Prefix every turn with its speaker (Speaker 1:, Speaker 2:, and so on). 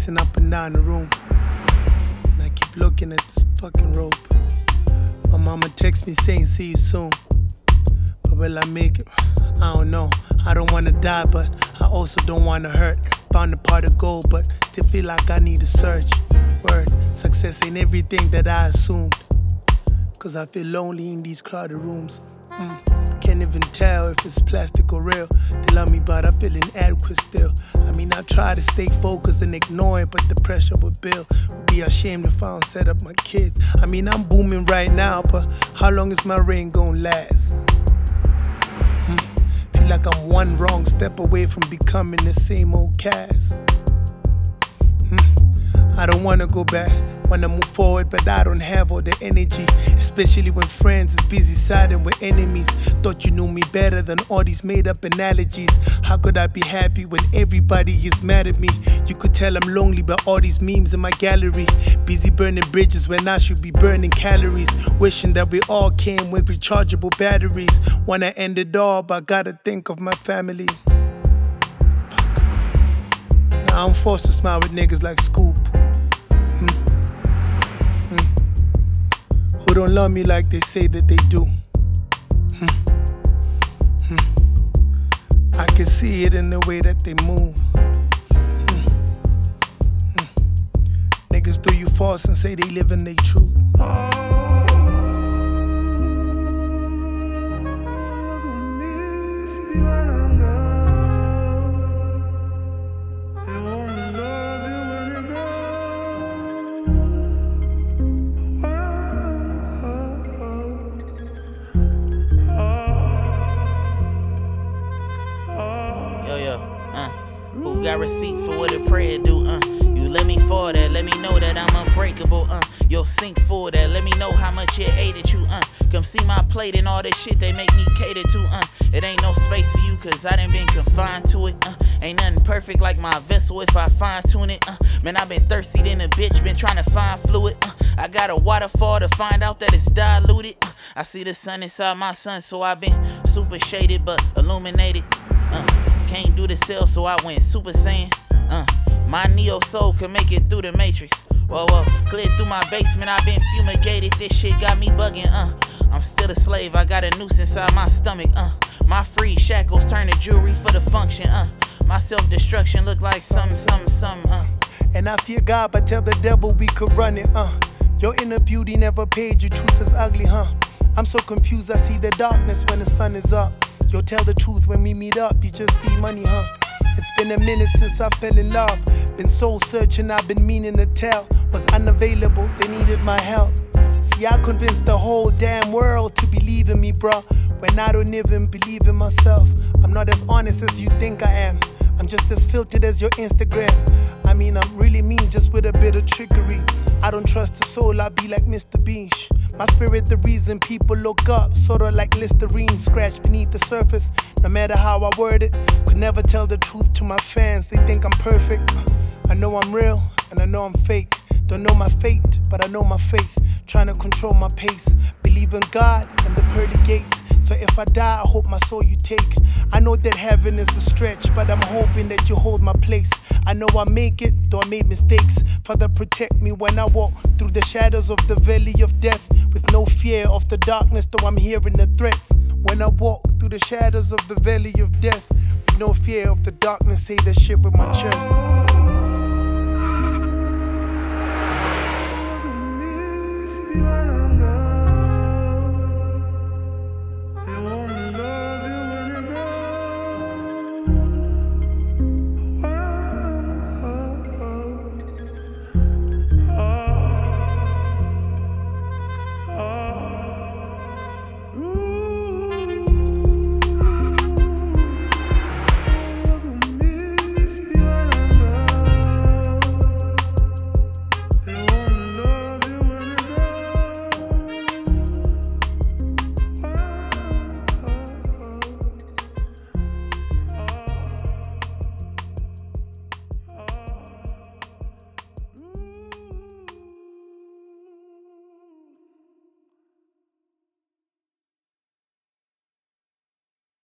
Speaker 1: pacing up and down the room, and I keep looking at this fucking rope. My mama texts me saying see you soon, but will I make it? I don't know. I don't wanna die, but I also don't wanna hurt. Found a part of gold, but still feel like I need to search. Word, success ain't everything that I assumed, cause I feel lonely in these crowded rooms. Can't even tell if it's plastic or real. They love me, but I feel inadequate still. I mean, I try to stay focused and ignore it, but the pressure would build. Would be ashamed if I don't set up my kids. I mean, I'm booming right now, but how long is my reign gonna last? Feel like I'm one wrong step away from becoming the same old cast. I don't wanna go back, wanna move forward, but I don't have all the energy. Especially when friends is busy siding with enemies. Thought you knew me better than all these made up analogies. How could I be happy when everybody is mad at me? You could tell I'm lonely by all these memes in my gallery. Busy burning bridges when I should be burning calories. Wishing that we all came with rechargeable batteries. Wanna end it all, but gotta think of my family. Now I'm forced to smile with niggas like Scoop. Who don't love me like they say that they do. I can see it in the way that they move. Niggas do you false and say they live in their truth.
Speaker 2: Who got receipts for what a prayer do, You let me fall that, let me know that I'm unbreakable, Yo, sink for that, let me know how much it ate at you, Come see my plate and all that shit they make me cater to, It ain't no space for you cause I done been confined to it, Ain't nothing perfect like my vessel if I fine tune it, Man, I been thirsty than a bitch, been trying to find fluid, I got a waterfall to find out that it's diluted, I see the sun inside my sun, so I been super shaded but illuminated, Can't do the cell, so I went super saiyan. My neo soul can make it through the matrix. Whoa, clear through my basement, I been fumigated. This shit got me bugging, I'm still a slave, I got a noose inside my stomach, My free shackles turn to jewelry for the function, My self-destruction look like something,
Speaker 1: And I fear God, but tell the devil we could run it, Your inner beauty never paid, your truth is ugly, I'm so confused, I see the darkness when the sun is up. Yo, tell the truth when we meet up, you just see money, It's been a minute since I fell in love. Been soul searching, I've been meaning to tell. Was unavailable, they needed my help. See, I convinced the whole damn world to believe in me, bruh, when I don't even believe in myself. I'm not as honest as you think I am. I'm just as filtered as your Instagram. I mean, I'm really mean, just with a bit of trickery. I don't trust the soul, I be like Mr. Bean. My spirit, the reason people look up, sorta like Listerine, scratched beneath the surface. No matter how I word it, could never tell the truth to my fans. They think I'm perfect. I know I'm real, and I know I'm fake. Don't know my fate, but I know my faith. Trying to control my pace. Believe in God and the pearly gates. So if I die, I hope my soul you take. I know that heaven is a stretch, but I'm hoping that you hold my place. I know I make it, though I made mistakes. Father, protect me when I walk through the shadows of the valley of death. With no fear of the darkness, though I'm hearing the threats. When I walk through the shadows of the valley of death. With no fear of the darkness, say that shit with my chest.